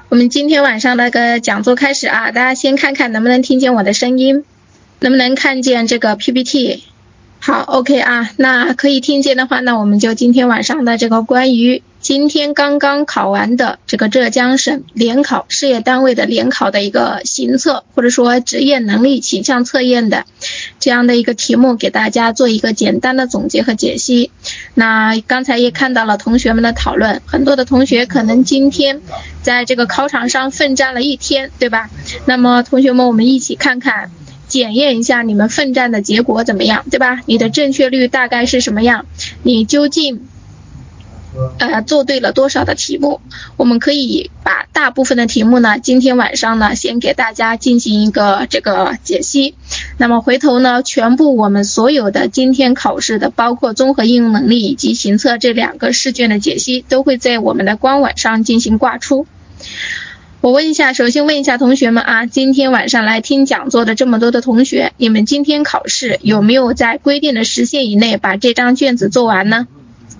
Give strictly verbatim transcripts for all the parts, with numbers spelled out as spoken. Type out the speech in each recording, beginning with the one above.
我们今天晚上那个讲座开始啊，大家先看看能不能听见我的声音，能不能看见这个 P P T。 好 OK 啊，那可以听见的话，那我们就今天晚上的这个关于今天刚刚考完的这个浙江省联考事业单位的联考的一个行测或者说职业能力倾向测验的这样的一个题目，给大家做一个简单的总结和解析。那刚才也看到了同学们的讨论，很多的同学可能今天在这个考场上奋战了一天，对吧？那么同学们，我们一起看看检验一下你们奋战的结果怎么样，对吧？你的正确率大概是什么样？你究竟呃做对了多少的题目？我们可以把大部分的题目呢，今天晚上呢先给大家进行一个这个解析。那么回头呢，全部我们所有的今天考试的，包括综合应用能力以及行测这两个试卷的解析，都会在我们的官网上进行挂出。我问一下，首先问一下同学们啊，今天晚上来听讲座的这么多的同学，你们今天考试有没有在规定的时限以内把这张卷子做完呢？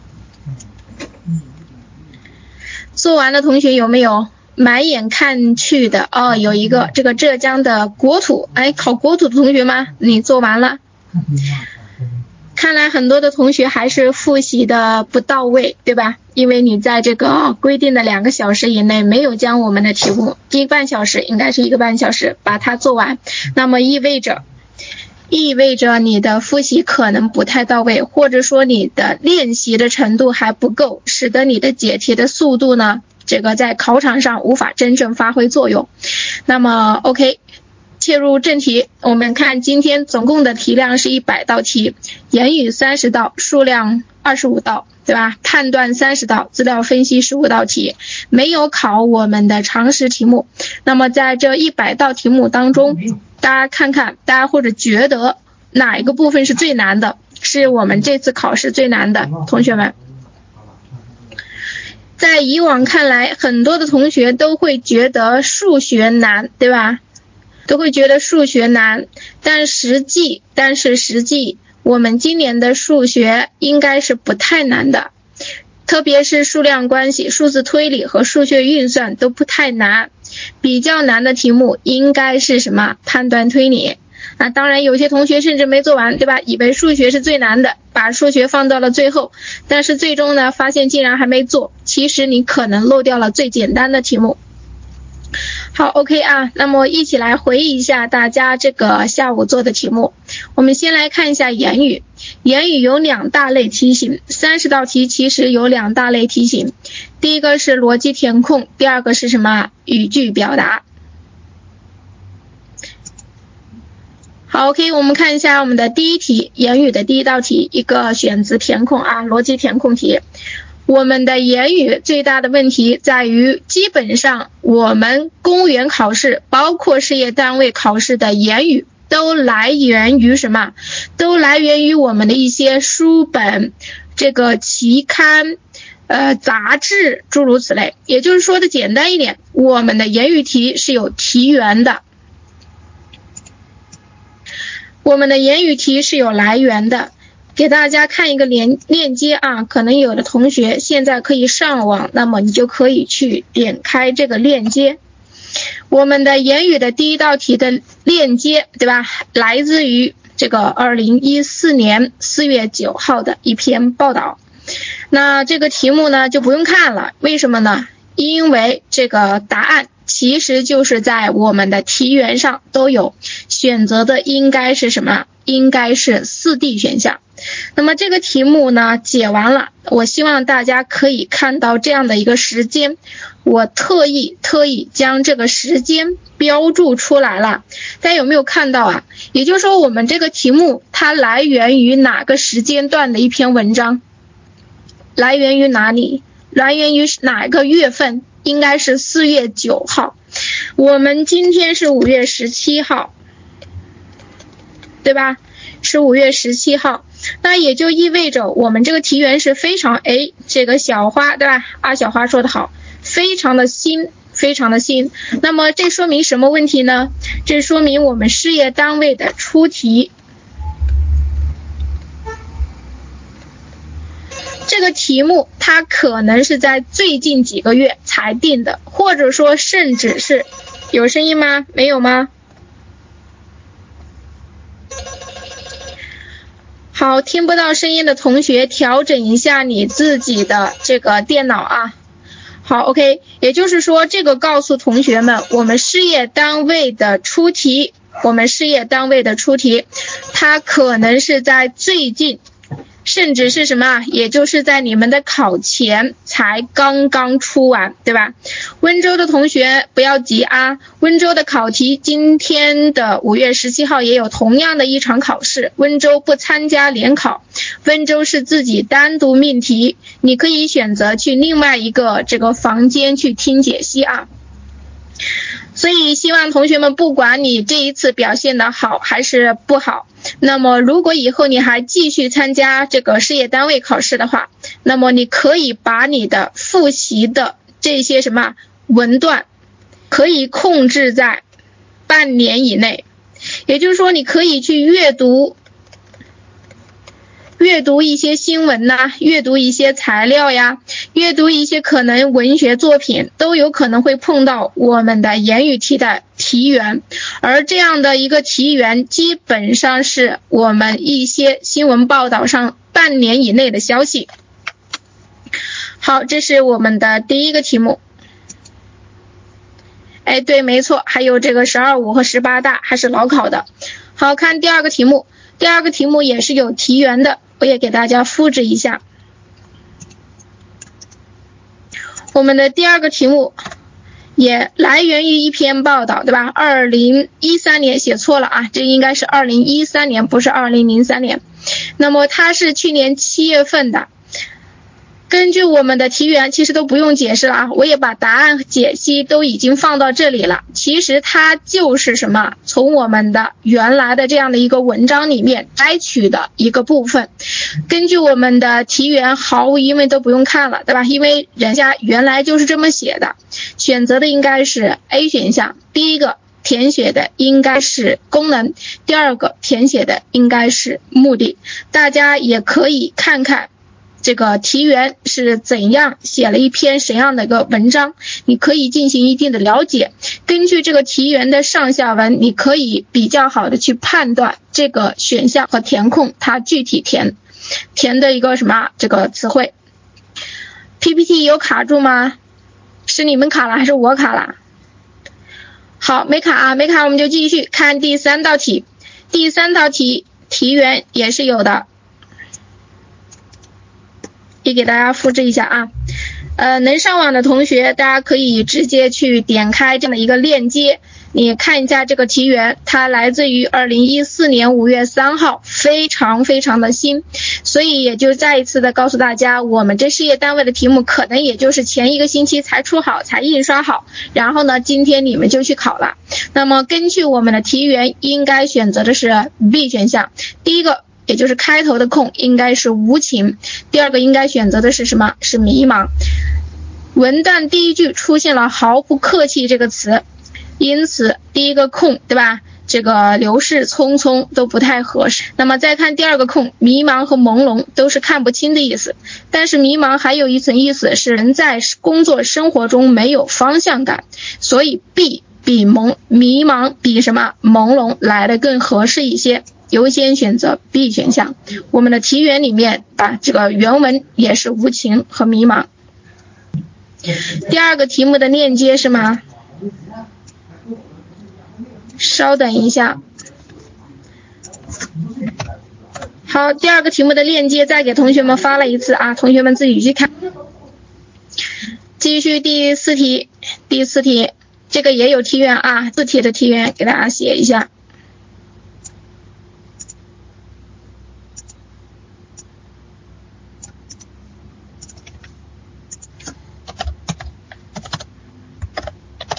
做完的同学有没有满眼看去的？哦，有一个这个浙江的国土，哎，考国土的同学吗？你做完了？看来很多的同学还是复习的不到位，对吧？因为你在这个规定的两个小时以内没有将我们的题目一个半小时，应该是一个半小时把它做完，那么意味着意味着你的复习可能不太到位，或者说你的练习的程度还不够，使得你的解题的速度呢，这个在考场上无法真正发挥作用。那么 OK， 切入正题，我们看今天总共的题量是一百道题，言语三十道，数量二十五道，对吧？判断三十道，资料分析十五道题，没有考我们的常识题目。那么在这一百道题目当中，大家看看，大家或者觉得哪一个部分是最难的，是我们这次考试最难的？同学们，在以往看来，很多的同学都会觉得数学难，对吧？都会觉得数学难，但实际但是实际我们今年的数学应该是不太难的，特别是数量关系、数字推理和数学运算都不太难。比较难的题目应该是什么？判断推理。啊，当然有些同学甚至没做完，对吧？以为数学是最难的，把数学放到了最后，但是最终呢，发现竟然还没做，其实你可能漏掉了最简单的题目。好 OK 啊，那么一起来回忆一下大家这个下午做的题目。我们先来看一下言语。言语有两大类题型，三十道题其实有两大类题型，第一个是逻辑填空，第二个是什么？语句表达。好 OK， 我们看一下我们的第一题，言语的第一道题，一个选择填空啊，逻辑填空题。我们的言语最大的问题在于，基本上我们公务员考试包括事业单位考试的言语都来源于什么？都来源于我们的一些书本、这个期刊、呃杂志诸如此类。也就是说的简单一点，我们的言语题是有题源的，我们的言语题是有来源的。给大家看一个连链接啊，可能有的同学现在可以上网，那么你就可以去点开这个链接。我们的言语的第一道题的链接，对吧？来自于这个二零一四年四月九号的一篇报道。那这个题目呢就不用看了，为什么呢？因为这个答案其实就是在我们的题源上都有，选择的应该是什么？应该是四 D 选项。那么这个题目呢解完了，我希望大家可以看到这样的一个时间，我特意特意将这个时间标注出来了，大家有没有看到啊？也就是说我们这个题目它来源于哪个时间段的一篇文章？来源于哪里？来源于哪个月份？应该是四月九号，我们今天是五月十七号，对吧？是五月十七号，那也就意味着我们这个题源是非常，哎，这个小花，对吧？阿小花说的好，非常的新，非常的新。那么这说明什么问题呢？这说明我们事业单位的出题这个题目它可能是在最近几个月才定的，或者说甚至是有声音吗？没有吗？好，听不到声音的同学调整一下你自己的这个电脑啊。好 ，OK， 也就是说这个告诉同学们，我们事业单位的出题，我们事业单位的出题，它可能是在最近，甚至是什么啊？也就是在你们的考前才刚刚出完，对吧？温州的同学不要急啊，温州的考题今天的五月十七号也有同样的一场考试，温州不参加联考，温州是自己单独命题，你可以选择去另外一个这个房间去听解析啊。所以希望同学们不管你这一次表现的好还是不好，那么如果以后你还继续参加这个事业单位考试的话，那么你可以把你的复习的这些什么文段可以控制在半年以内，也就是说你可以去阅读阅读一些新闻呐、啊，阅读一些材料呀，阅读一些可能文学作品，都有可能会碰到我们的言语题的题源，而这样的一个题源基本上是我们一些新闻报道上半年以内的消息。好，这是我们的第一个题目。哎，对，没错，还有这个十二五和十八大还是老考的。好，看第二个题目，第二个题目也是有题源的，我也给大家复制一下。我们的第二个题目也来源于一篇报道，对吧？二零一三年写错了啊，这应该是二零一三年，不是二零零三年。那么它是去年七月份的。根据我们的题源，其实都不用解释了啊，我也把答案解析都已经放到这里了。其实它就是什么，从我们的原来的这样的一个文章里面摘取的一个部分。根据我们的题源，毫无疑问都不用看了，对吧？因为人家原来就是这么写的。选择的应该是 A 选项，第一个填写的应该是功能，第二个填写的应该是目的。大家也可以看看这个题源是怎样写了一篇什么样的一个文章，你可以进行一定的了解。根据这个题源的上下文，你可以比较好的去判断这个选项和填空它具体填填的一个什么这个词汇。P P T 有卡住吗？是你们卡了还是我卡了？好，没卡啊，没卡，我们就继续看第三道题。第三道题题源也是有的。也给大家复制一下啊，呃，能上网的同学，大家可以直接去点开这样的一个链接，你看一下这个题源，它来自于二零一四年五月三号，非常非常的新，所以也就再一次的告诉大家，我们这事业单位的题目可能也就是前一个星期才出好，才印刷好，然后呢，今天你们就去考了。那么根据我们的题源，应该选择的是 B 选项，第一个。也就是开头的空应该是无情，第二个应该选择的是什么？是迷茫。文段第一句出现了毫不客气这个词，因此第一个空，对吧？这个流逝匆匆都不太合适。那么再看第二个空，迷茫和朦胧都是看不清的意思，但是迷茫还有一层意思是人在工作生活中没有方向感，所以 B 比蒙迷茫比什么朦胧来的更合适一些。优先选择 B 选项。我们的题源里面啊，这个原文也是无情和迷茫。第二个题目的链接是吗？稍等一下。好，第二个题目的链接再给同学们发了一次啊，同学们自己去看。继续第四题，第四题这个也有题源啊，四题的题源给大家写一下。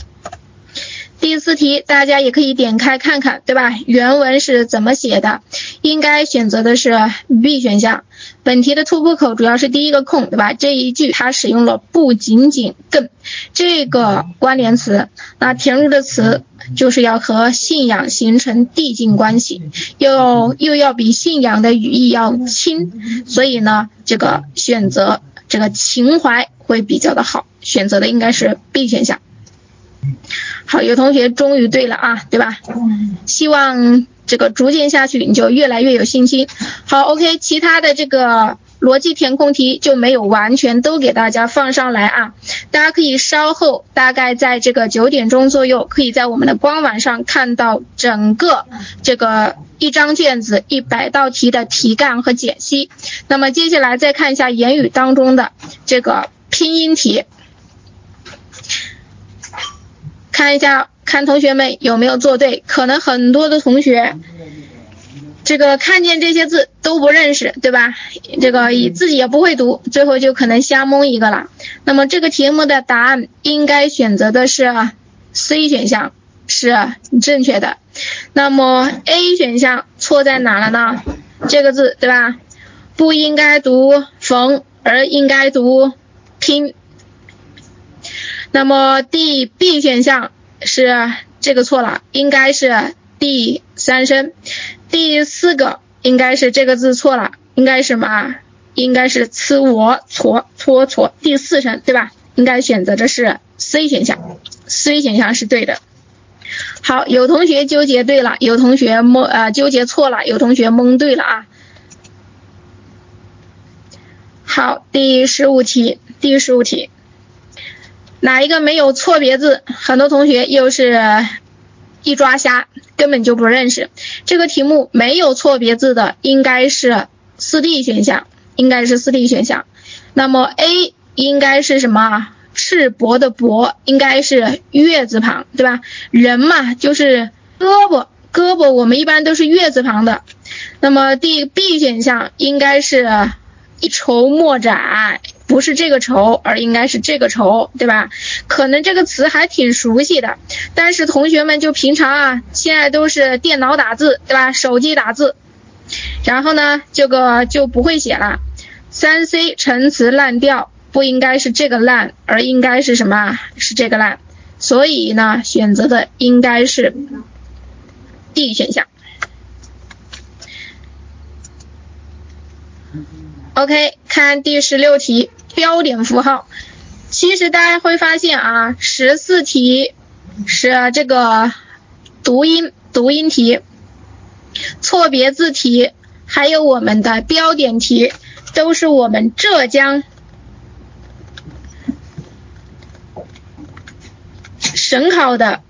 第四题大家也可以点开看看，对吧？原文是怎么写的？ 应该选择的是 B 选项。本题的突破口主要是第一个空，对吧？这一句它使用了不仅仅更这个关联词，那填入的词就是要和信仰形成递进关系，又又要比信仰的语义要轻，所以呢，这个选择这个情怀会比较的好，选择的应该是 B 选项。好，有同学终于对了啊，对吧？希望这个逐渐下去你就越来越有信心。好 ，OK， 其他的这个逻辑填空题就没有完全都给大家放上来啊，大家可以稍后大概在这个九点钟左右，可以在我们的官网上看到整个这个一张卷子一百道题的题干和解析。那么接下来再看一下言语当中的这个拼音题，看一下看同学们有没有做对。可能很多的同学这个看见这些字都不认识，对吧？这个自己也不会读，最后就可能瞎蒙一个了。那么这个题目的答案应该选择的是 C 选项，是正确的。那么 A 选项错在哪了呢？这个字，对吧？不应该读缝，而应该读拼。那么 D B 选项是这个错了，应该是第三声。第四个应该是这个字错了，应该是什么？应该是呲我搓搓搓第四声，对吧？应该选择的是 C 选项 ，C 选项是对的。好，有同学纠结对了，有同学蒙呃纠结错了，有同学蒙对了啊。好，第十五题，第十五题。哪一个没有错别字？很多同学又是一抓瞎，根本就不认识。这个题目没有错别字的应该是四 D 选项，应该是四 D 选项。那么 A 应该是什么？赤膊的膊应该是月字旁，对吧？人嘛，就是胳膊，胳膊我们一般都是月字旁的。那么第 B 选项应该是一筹莫展，不是这个筹，而应该是这个筹，对吧？可能这个词还挺熟悉的，但是同学们就平常啊，现在都是电脑打字，对吧？手机打字，然后呢，这个就不会写了。三 C 陈词滥调，不应该是这个滥，而应该是什么？是这个滥。所以呢，选择的应该是 D 选项。OK， 看第十六题，标点符号。其实大家会发现啊，十四题是这个读音读音题，错别字题，还有我们的标点题，都是我们浙江省考的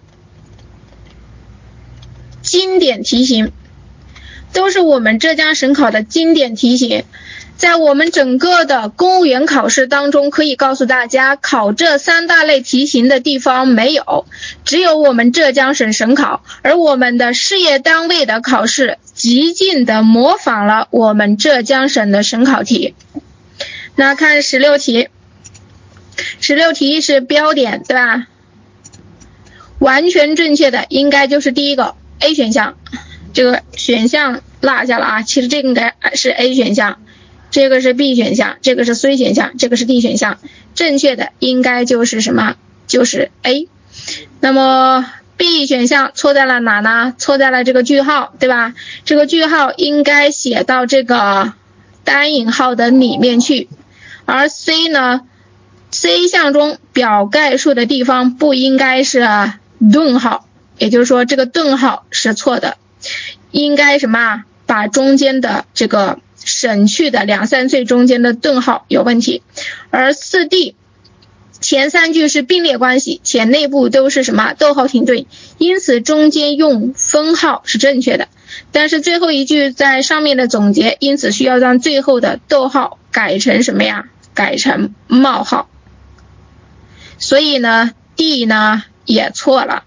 经典题型，都是我们浙江省考的经典题型。在我们整个的公务员考试当中，可以告诉大家，考这三大类题型的地方没有，只有我们浙江省省考，而我们的事业单位的考试极尽的模仿了我们浙江省的省考题。那看十六题，十六题是标点，对吧？完全正确的应该就是第一个 A 选项，这个选项落下了啊，其实这个应该是 A 选项。这个是 B 选项，这个是 C 选项，这个是 D 选项，正确的应该就是什么？就是 A。那么 B 选项错在了哪呢？错在了这个句号，对吧？这个句号应该写到这个单引号的里面去，而 C 呢 ，C 项中表概述的地方不应该是顿号，也就是说这个顿号是错的，应该什么？把中间的这个省去的两三岁中间的顿号有问题，而 四 D 前三句是并列关系，且内部都是什么逗号停顿，因此中间用分号是正确的，但是最后一句在上面的总结，因此需要让最后的逗号改成什么呀？改成冒号，所以呢 D 呢也错了。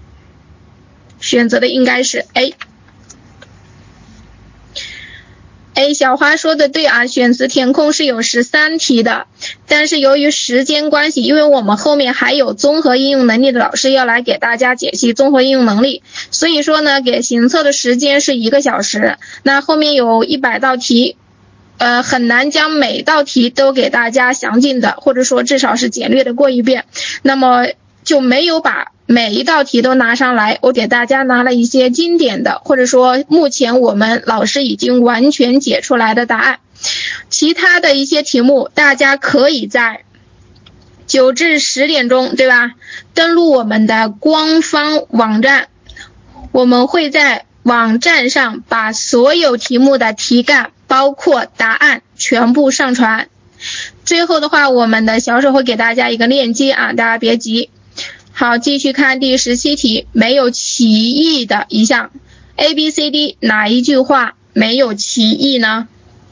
选择的应该是 A。 哎，小花说的对啊，选词填空是有十三题的，但是由于时间关系，因为我们后面还有综合应用能力的老师要来给大家解析综合应用能力，所以说呢，给行测的时间是一个小时，那后面有一百道题，呃，很难将每道题都给大家详尽的，或者说至少是简略的过一遍，那么就没有把每一道题都拿上来，我给大家拿了一些经典的，或者说目前我们老师已经完全解出来的答案。其他的一些题目大家可以在九至十点钟，对吧？登录我们的官方网站，我们会在网站上把所有题目的题干包括答案全部上传。最后的话，我们的小手会给大家一个链接啊，大家别急。好，继续看第十七题，没有歧义的一项 A B C D 哪一句话没有歧义呢？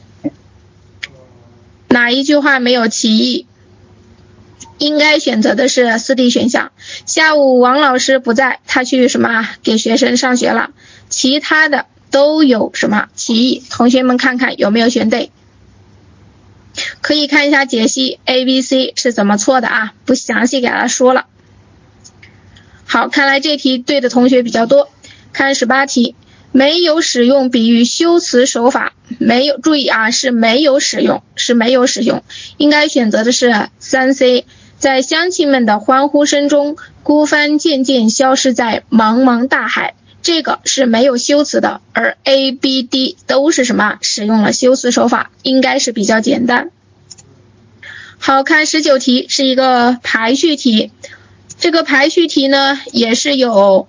哪一句话没有歧义？应该选择的是四 D 选项。下午王老师不在，他去什么给学生上学了，其他的都有什么歧义？同学们看看有没有选对。可以看一下解析 A B C 是怎么错的啊，不详细给大家说了。好，看来这题对的同学比较多。看十八题，没有使用比喻修辞手法，没有，注意啊，是没有使用，是没有使用，应该选择的是三 C。在乡亲们的欢呼声中，孤帆渐渐消失在茫茫大海，这个是没有修辞的，而 A B D 都是什么？使用了修辞手法，应该是比较简单。好，看十九题是一个排序题，这个排序题呢也是有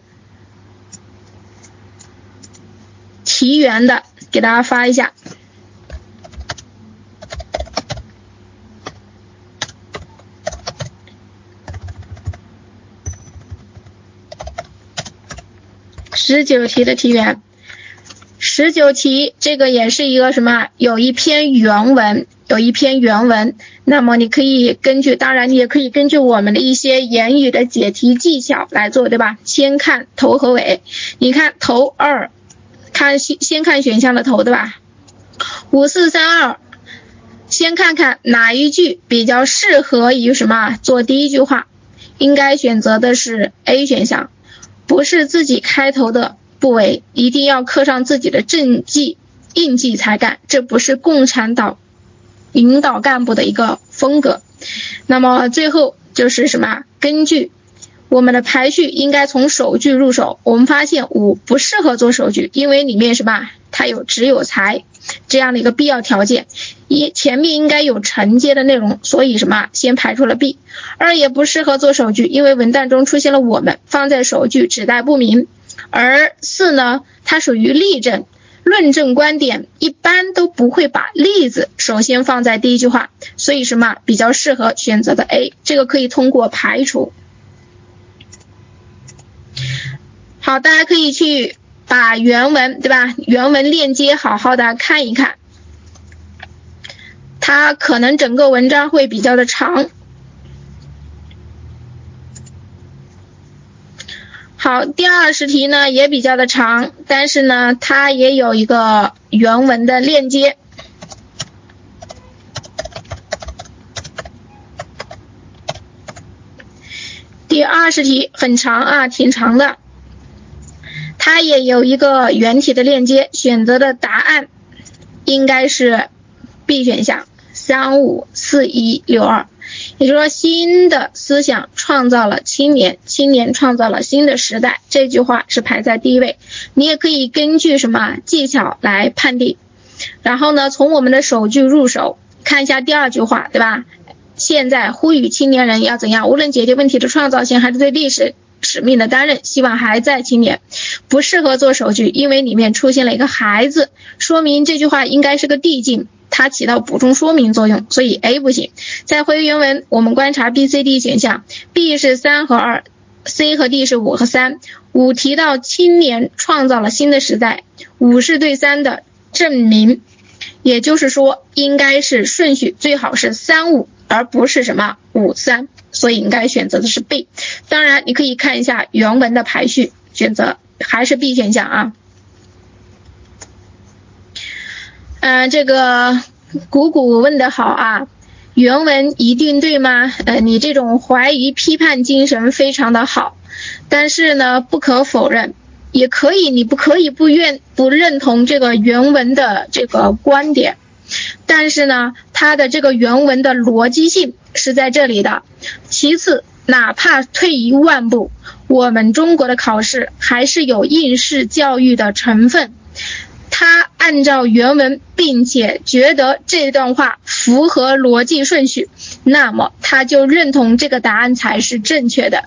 题源的，给大家发一下。十九题的题源，十九题这个也是一个什么？有一篇原文，有一篇原文。那么你可以根据，当然你也可以根据我们的一些言语的解题技巧来做，对吧？先看头和尾，你看头二，看先看选项的头，对吧？五四三二，先看看哪一句比较适合于什么做第一句话，应该选择的是 A 选项。不是自己开头的不为，一定要刻上自己的政绩印记才干，这不是共产党领导干部的一个风格。那么最后就是什么？根据我们的排序应该从首句入手，我们发现五不适合做首句，因为里面什么？它有只有才这样的一个必要条件，一前面应该有承接的内容，所以什么先排除了 B。 二也不适合做首句，因为文档中出现了我们，放在首句指代不明。而四呢，它属于例证，论证观点一般都不会把例子首先放在第一句话，所以什么比较适合选择的 A， 这个可以通过排除。好，大家可以去把原文，对吧？原文链接好好的看一看，它可能整个文章会比较的长。好，第二十题呢也比较的长，但是呢它也有一个原文的链接。第二十题很长啊，挺长的。它也有一个原题的链接，选择的答案应该是 B 选项三五四一六二，也就是说新的思想创造了青年，青年创造了新的时代，这句话是排在第一位。你也可以根据什么技巧来判定，然后呢从我们的首句入手，看一下第二句话，对吧？现在呼吁青年人要怎样，无论解决问题的创造性还是对历史使命的担任，希望还在青年。不适合做首句，因为里面出现了一个孩子，说明这句话应该是个递进，它起到补充说明作用，所以 A 不行。再回原文，我们观察 B C D 选项， B 是三和二， C 和 D 是五和三。五提到青年创造了新的时代，五是对三的证明，也就是说应该是顺序最好是三五，而不是什么五三，所以应该选择的是 B。 当然你可以看一下原文的排序，选择还是 B 选项啊。 呃，这个谷谷问得好啊，原文一定对吗？呃，你这种怀疑批判精神非常的好，但是呢，不可否认，也可以，你不可以不愿不认同这个原文的这个观点，但是呢，它的这个原文的逻辑性是在这里的。其次，哪怕退一万步，我们中国的考试还是有应试教育的成分。他按照原文并且觉得这段话符合逻辑顺序，那么他就认同这个答案才是正确的。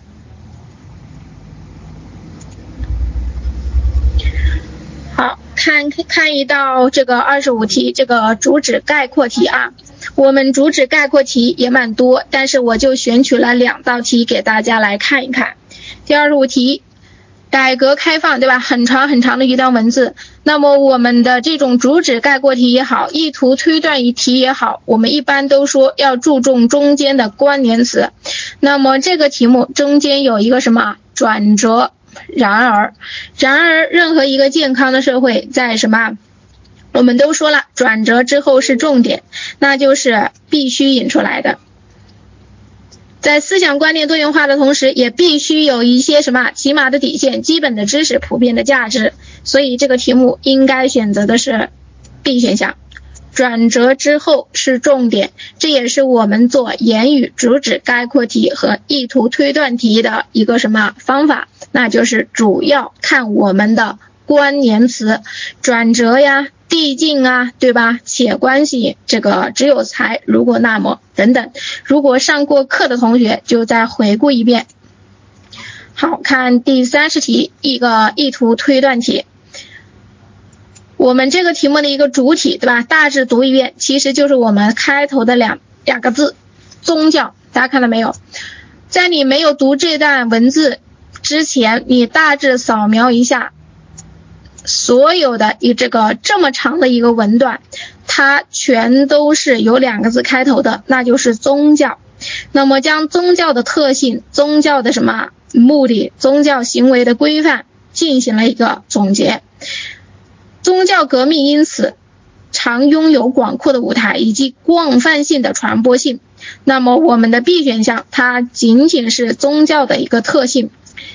好，看看一道这个二十五题，这个主旨概括题啊，我们主旨概括题也蛮多，但是我就选取了两道题给大家来看一看。第二十五题，改革开放，对吧？很长很长的一段文字。那么我们的这种主旨概括题也好，意图推断题也好，我们一般都说要注重中间的关联词。那么这个题目中间有一个什么转折，然而，然而任何一个健康的社会在什么？我们都说了，转折之后是重点，那就是必须引出来的。在思想观念多元化的同时，也必须有一些什么起码的底线、基本的知识、普遍的价值。所以这个题目应该选择的是 B 选项，转折之后是重点。这也是我们做言语主旨概括题和意图推断题的一个什么方法，那就是主要看我们的关联词，转折呀、递进啊，对吧？且关系，这个只有才，如果那么等等。如果上过课的同学就再回顾一遍。好，看第三十题，一个意图推断题。我们这个题目的一个主体，对吧？大致读一遍，其实就是我们开头的两两个字，宗教。大家看到没有？在你没有读这段文字之前，你大致扫描一下所有的一这个这么长的一个文段，它全都是有两个字开头的，那就是宗教。那么将宗教的特性、宗教的什么目的、宗教行为的规范进行了一个总结。宗教革命因此常拥有广阔的舞台以及广泛性的传播性。那么我们的 B 选项它仅仅是宗教的一个特性。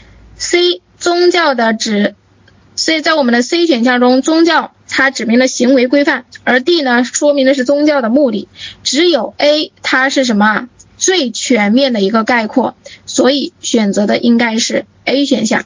C 宗教的指，所以在我们的 C 选项中，宗教它指明了行为规范，而 D 呢说明的是宗教的目的。只有 A 它是什么最全面的一个概括，所以选择的应该是 A 选项。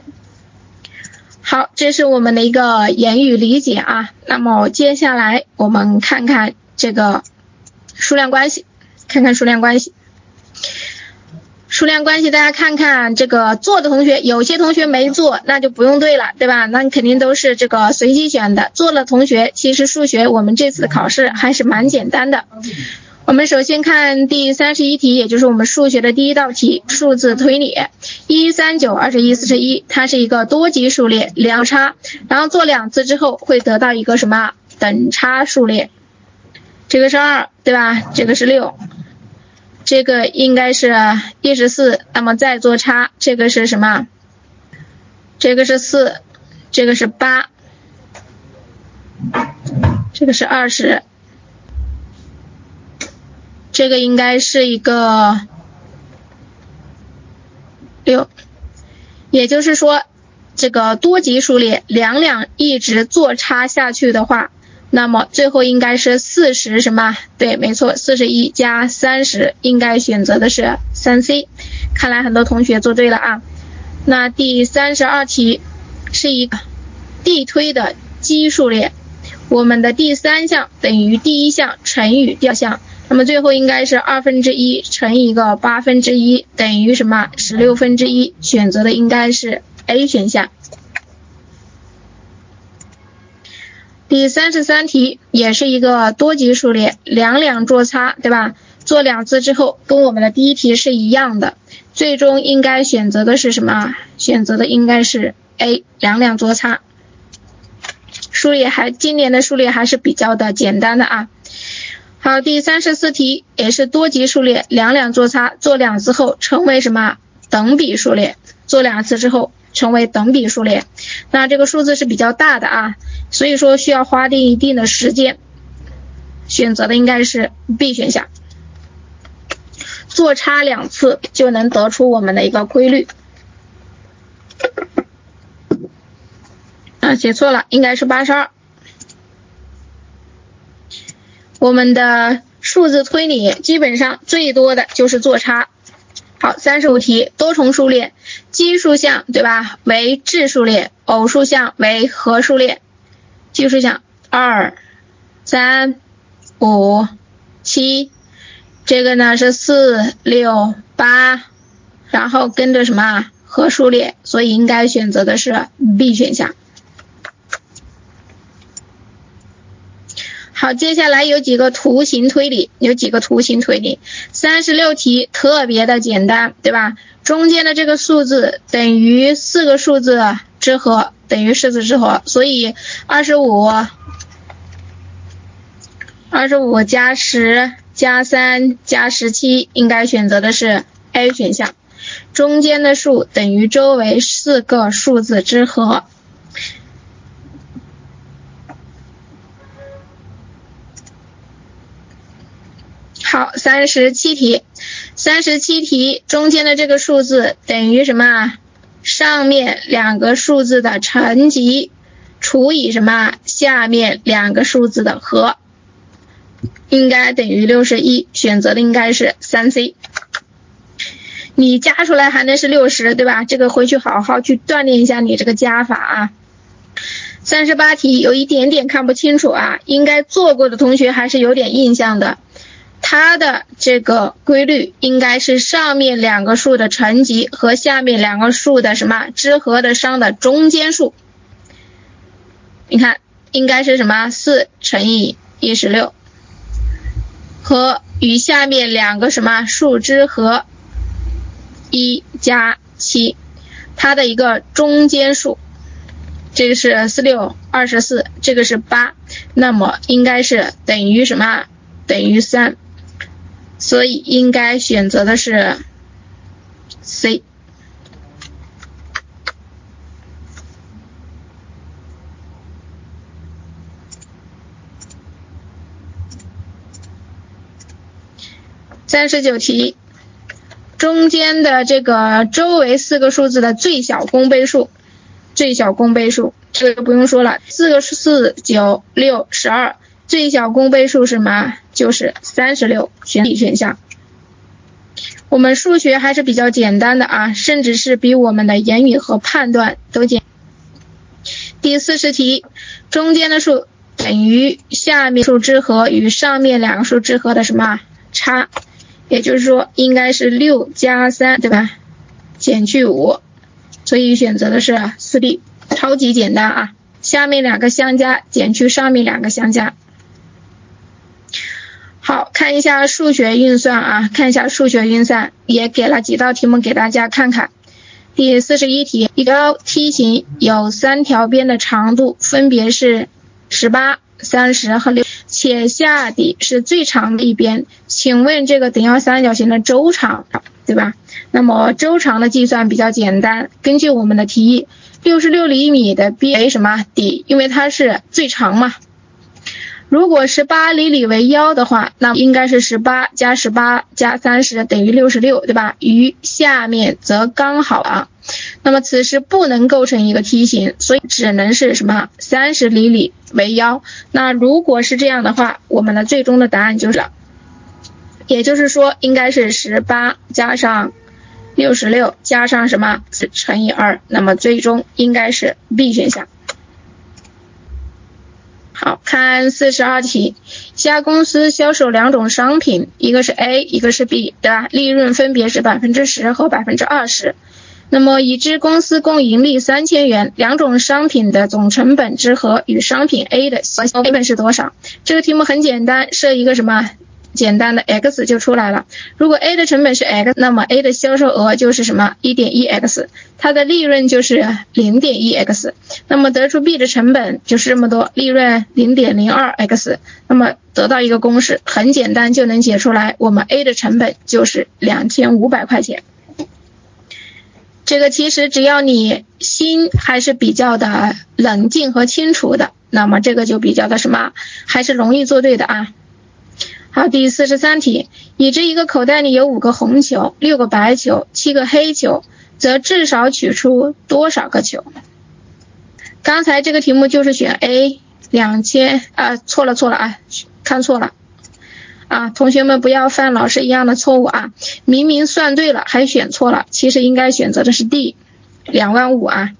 好，这是我们的一个言语理解啊。那么接下来我们看看这个数量关系，看看数量关系。数量关系大家看看，这个做的同学，有些同学没做，那就不用对了，对吧？那你肯定都是这个随机选的。做了同学，其实数学我们这次的考试还是蛮简单的。我们首先看第三十一题，也就是我们数学的第一道题，数字推理。一、三、九、二十一、四十一，它是一个多级数列，两差，然后做两次之后会得到一个什么等差数列。这个是二，对吧？这个是六，这个应该是一十四，那么再做差，这个是什么？这个是四，这个是八，这个是二十。这个应该是一个六，也就是说这个多级数列两两一直做差下去的话，那么最后应该是四十什么？对，没错，四十一加三十，应该选择的是 三 C。 看来很多同学做对了啊。那第三十二题是一个递推的奇数列，我们的第三项等于第一项乘以第二项，那么最后应该是二分之一乘以一个八分之一等于什么？十六分之一，选择的应该是 A 选项。第三十三题也是一个多级数列，两两做差，对吧？做两次之后跟我们的第一题是一样的，最终应该选择的是什么？选择的应该是 A， 两两做差。数列还今年的数列还是比较的简单的啊。好，第三十四题也是多级数列，两两做差，做两次后成为什么？等比数列，做两次之后成为等比数列。那这个数字是比较大的啊，所以说需要花定一定的时间选择的应该是 B 选项。做差两次就能得出我们的一个规律。啊，写错了，应该是八十二。我们的数字推理基本上最多的就是做差。好，三十五题，多重数列，奇数项对吧为质数列，偶数项为合数列。奇数项二、三、五、七，这个呢是四、六、八，然后跟着什么合数列，所以应该选择的是 B 选项。好，接下来有几个图形推理，有几个图形推理。三十六题特别的简单，对吧？中间的这个数字等于四个数字之和，等于式子之和，所以二十五、二十五加十加三加十七，应该选择的是 A 选项。中间的数等于周围四个数字之和。好，三十七题，三十七题中间的这个数字等于什么？上面两个数字的乘积除以什么？下面两个数字的和，应该等于六十一，选择的应该是三 C。你加出来还能是六十，对吧？这个回去好好去锻炼一下你这个加法啊。三十八题有一点点看不清楚啊，应该做过的同学还是有点印象的。它的这个规律应该是上面两个数的乘积和下面两个数的什么之和的商的中间数。你看应该是什么？四乘以一十六和与下面两个什么数之和一加七，它的一个中间数，这个是四六二十四，这个是八，那么应该是等于什么？等于三。所以应该选择的是 C。 三十九题，中间的这个周围四个数字的最小公倍数，最小公倍数这个不用说了，四个四、九、六、十二，最小公倍数是什么？就是三十六，选 D 选项。我们数学还是比较简单的啊，甚至是比我们的言语和判断都简。第四十题，中间的数等于下面数之和与上面两个数之和的什么差，也就是说应该是六加三，对吧？减去五，所以选择的是四 D， 超级简单啊，下面两个相加减去上面两个相加。好，看一下数学运算啊，看一下数学运算，也给了几道题目给大家看看。第四十一题，一个梯形有三条边的长度分别是十八、三十和六，且下底是最长的一边，请问这个等腰三角形的周长，对吧？那么周长的计算比较简单，根据我们的题意，六十六厘米的边为什么底？因为它是最长嘛。如果十八厘米为腰的话，那应该是十八加十八加三十等于六十六，对吧？与下面则刚好啊。那么此时不能构成一个梯形，所以只能是什么三十厘米为腰。那如果是这样的话，我们的最终的答案就是了，也就是说应该是十八加上六十六加上什么乘以二，那么最终应该是 B 选项。好，看四十二题，一家公司销售两种商品，一个是 A， 一个是 B， 对吧？利润分别是 百分之十 和 百分之二十。那么已知公司共盈利三千元，两种商品的总成本之和与商品 A 的成本是多少？这个题目很简单，设一个什么简单的 X 就出来了。如果 A 的成本是 X， 那么 A 的销售额就是什么 一点一 X， 它的利润就是 零点一 X， 那么得出 B 的成本就是这么多，利润 零点零二 X， 那么得到一个公式，很简单就能解出来，我们 A 的成本就是两千五百块钱。这个其实只要你心还是比较的冷静和清楚的，那么这个就比较的什么，还是容易做对的啊。 好，第四十三题，已知一个口袋里有五个红球，六个白球，七个黑球，则至少取出多少个球？刚才这个题目就是选 A 两千啊，错了错了啊，看错了啊，同学们不要犯老师一样的错误啊，明明算对了还选错了，其实应该选择的是 D 两万五啊。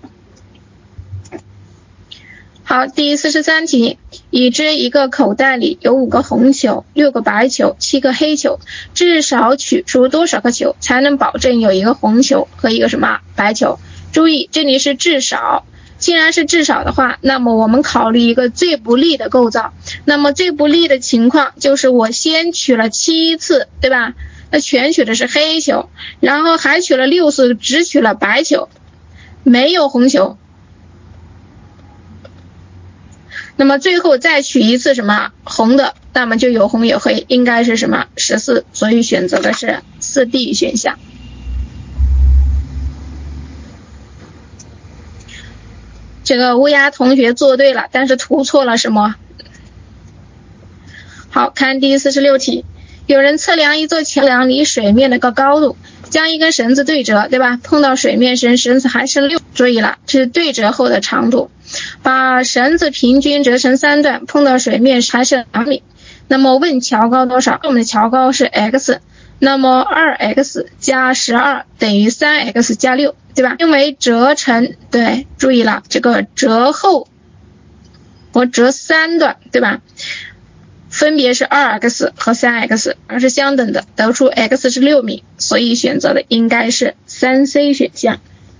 好，第四十三题，已知一个口袋里有五个红球，六个白球，七个黑球，至少取出多少个球才能保证有一个红球和一个什么白球？注意，这里是至少，既然是至少的话，那么我们考虑一个最不利的构造。那么最不利的情况就是我先取了七次，对吧？那全取的是黑球，然后还取了六次，只取了白球，没有红球。那么最后再取一次什么红的，那么就有红有黑，应该是什么十四，所以选择的是四 D 选项。这个乌鸦同学做对了，但是涂错了什么？好，看第四十六题，有人测量一座桥梁离水面的个高度，将一根绳子对折，对吧？碰到水面时绳子还剩六，注意了，这是对折后的长度。把绳子平均折成三段，碰到水面时还剩两米。那么问桥高多少？我们的桥高是 x， 那么 二 x 加十二等于 三 x 加六，对吧？因为折成，对，注意了，这个折后我折三段，对吧？分别是 二 x 和 三 x， 而是相等的，得出 x 是六米，所以选择的应该是 三 C 选项。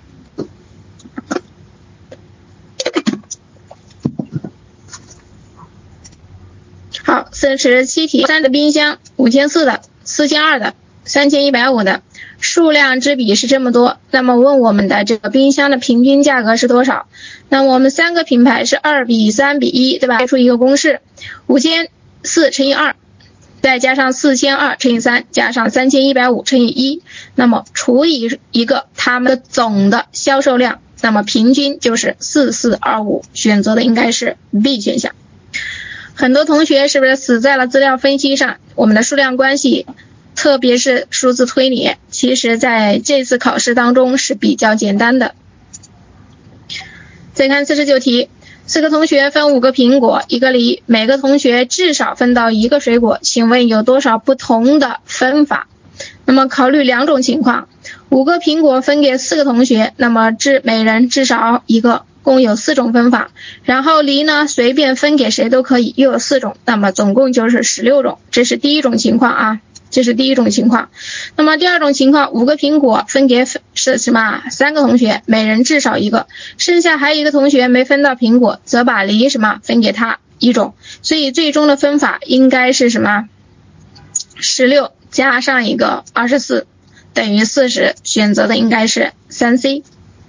好，四十七题，三的冰箱，五千四的，四千二的，三千一百五的，数量之比是这么多，那么问我们的这个冰箱的平均价格是多少？那我们三个品牌是二比三比一，对吧？列出一个公式，五千四乘以二，再加上四千二乘以三，加上三千一百五乘以一，那么除以一个它们的总的销售量，那么平均就是四四二五，选择的应该是 B 选项。很多同学是不是死在了资料分析上？我们的数量关系，特别是数字推理，其实在这次考试当中是比较简单的。再看四十九题，四个同学分五个苹果，一个梨，每个同学至少分到一个水果，请问有多少不同的分法？那么考虑两种情况，五个苹果分给四个同学，那么至每人至少一个，共有四种分法。然后梨呢，随便分给谁都可以，又有四种，那么总共就是十六种。这是第一种情况啊，这是第一种情况。那么第二种情况，五个苹果分给是什么？三个同学，每人至少一个，剩下还有一个同学没分到苹果，则把梨什么分给他一种。所以最终的分法应该是什么？十六加上一个二十四等于四十，选择的应该是 三 C，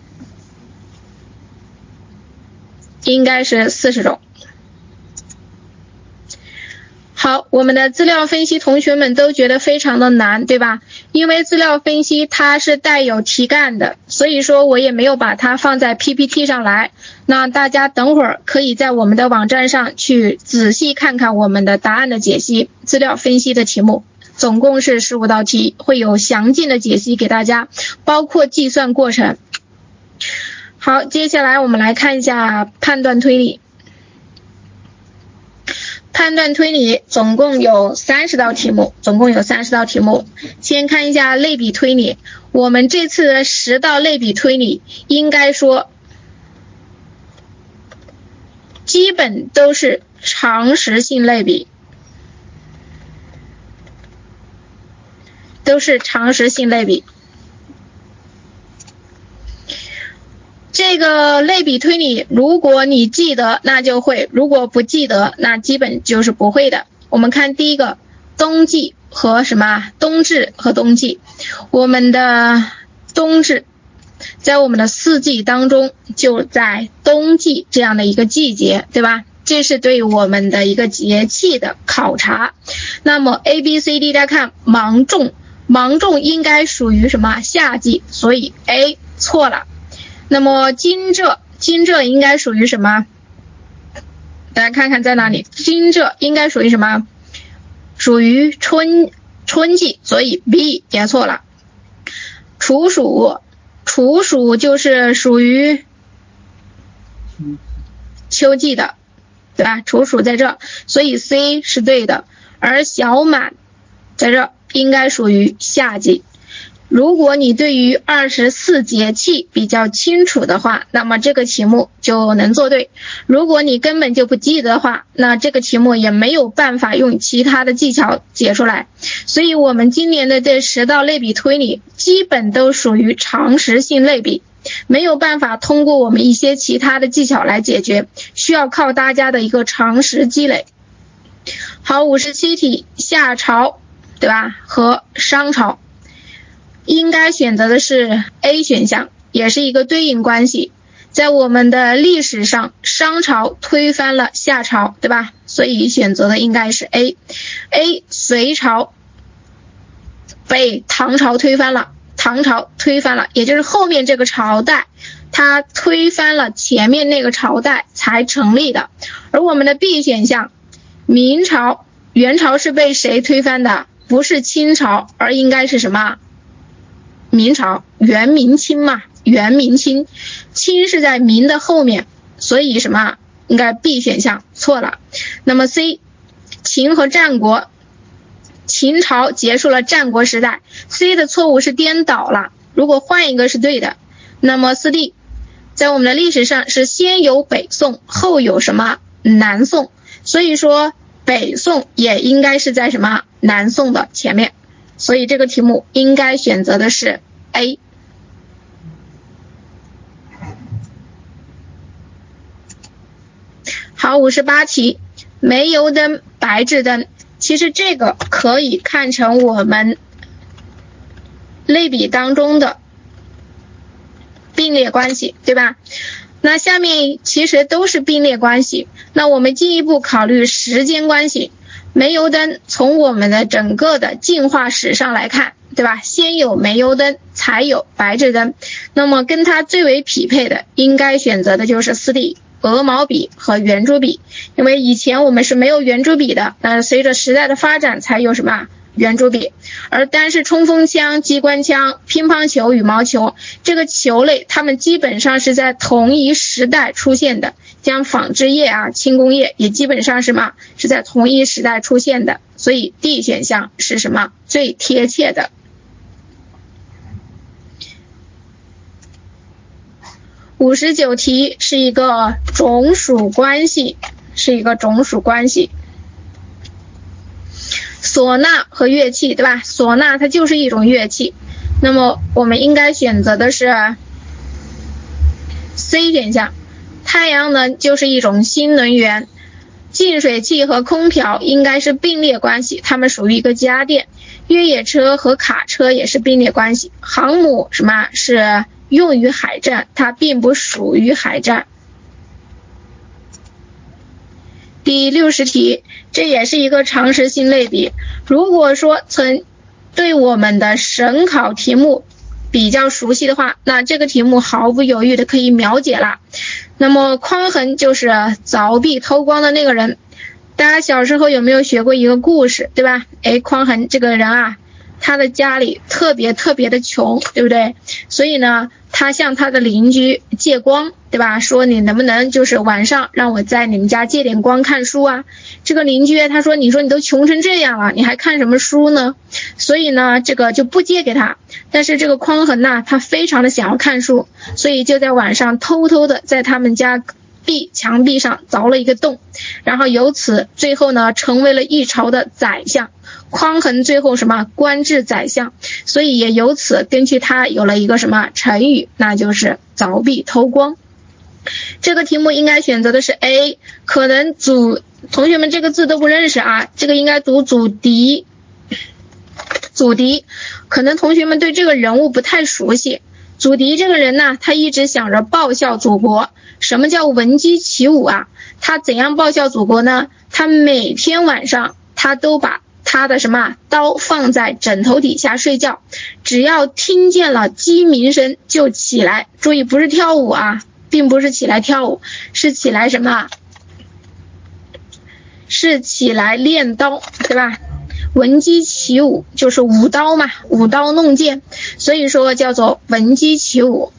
应该是四十种。好，我们的资料分析同学们都觉得非常的难，对吧？因为资料分析它是带有题干的，所以说我也没有把它放在 P P T 上来。那大家等会儿可以在我们的网站上去仔细看看我们的答案的解析，资料分析的题目总共是十五道题，会有详尽的解析给大家，包括计算过程。好，接下来我们来看一下判断推理。判断推理总共有三十道题目，总共有三十道题目。先看一下类比推理，我们这次的十道类比推理应该说基本都是常识性类比，都是常识性类比。这个类比推理如果你记得那就会，如果不记得那基本就是不会的。我们看第一个，冬季和什么？冬至和冬季。我们的冬至在我们的四季当中就在冬季这样的一个季节，对吧？这是对我们的一个节气的考察。那么 A B C D 大家看，芒种，芒种应该属于什么？夏季，所以 A 错了。那么惊蛰，惊蛰应该属于什么？大家看看在哪里？惊蛰应该属于什么？ 属于春春季，所以 B 也错了。处暑，处暑就是属于秋季的，对吧？处暑在这，所以 C 是对的。而小满在这应该属于夏季。如果你对于二十四节气比较清楚的话，那么这个题目就能做对。如果你根本就不记得的话，那这个题目也没有办法用其他的技巧解出来。所以我们今年的这十道类比推理基本都属于常识性类比，没有办法通过我们一些其他的技巧来解决，需要靠大家的一个常识积累。好，五十七题，夏朝，对吧？和商朝。应该选择的是 A 选项，也是一个对应关系。在我们的历史上，商朝推翻了夏朝，对吧？所以选择的应该是 A。A 隋朝被唐朝推翻了，唐朝推翻了，也就是后面这个朝代它推翻了前面那个朝代才成立的。而我们的 B 选项，明朝、元朝是被谁推翻的？不是清朝，而应该是什么？明朝，元明清嘛，元明清，清是在明的后面，所以什么？应该 B 选项错了。那么 C， 秦和战国，秦朝结束了战国时代， C 的错误是颠倒了，如果换一个是对的。那么 四 D， 在我们的历史上是先有北宋，后有什么？南宋，所以说北宋也应该是在什么？南宋的前面。所以这个题目应该选择的是 A。 好，五十八题，煤油灯、白炽灯，其实这个可以看成我们类比当中的并列关系，对吧？那下面其实都是并列关系，那我们进一步考虑时间关系。煤油灯从我们的整个的进化史上来看，对吧？先有煤油灯，才有白炽灯。那么跟它最为匹配的，应该选择的就是四 D， 鹅毛笔和圆珠笔。因为以前我们是没有圆珠笔的，那随着时代的发展才有什么？圆珠笔。而单是冲锋枪、机关枪、乒乓球、羽毛球，这个球类它们基本上是在同一时代出现的，像纺织业啊、轻工业也基本上是什么？是在同一时代出现的，所以 D 选项是什么？最贴切的。五十九题是一个种属关系，是一个种属关系。唢呐和乐器，对吧？唢呐它就是一种乐器，那么我们应该选择的是 C 选项。太阳能就是一种新能源，净水器和空调应该是并列关系，它们属于一个家电。越野车和卡车也是并列关系。航母什么是用于海战，它并不属于海战。第六十题，这也是一个常识性类比。如果说曾对我们的省考题目比较熟悉的话，那这个题目毫无犹豫的可以秒解了。那么匡衡就是凿壁偷光的那个人。大家小时候有没有学过一个故事，对吧？哎，匡衡这个人啊，他的家里特别特别的穷，对不对？所以呢，他向他的邻居借光，对吧？说你能不能就是晚上让我在你们家借点光看书啊？这个邻居他说，你说你都穷成这样了，你还看什么书呢？所以呢，这个就不借给他。但是这个匡衡呢，他非常的想要看书，所以就在晚上偷偷的在他们家壁墙壁上凿了一个洞，然后由此最后呢成为了一朝的宰相。匡衡最后什么官至宰相，所以也由此根据他有了一个什么成语，那就是凿壁偷光。这个题目应该选择的是 A， 可能祖同学们这个字都不认识啊，这个应该读祖迪，祖迪，可能同学们对这个人物不太熟悉。祖迪这个人呢，他一直想着报效祖国。什么叫闻鸡起舞啊？他怎样报效祖国呢？他每天晚上他都把他的什么刀放在枕头底下睡觉，只要听见了鸡鸣声就起来，注意不是跳舞啊，并不是起来跳舞，是起来什么？是起来练刀，对吧？ 闻鸡起舞就是舞刀嘛，舞刀弄剑，所以说叫做闻鸡起舞。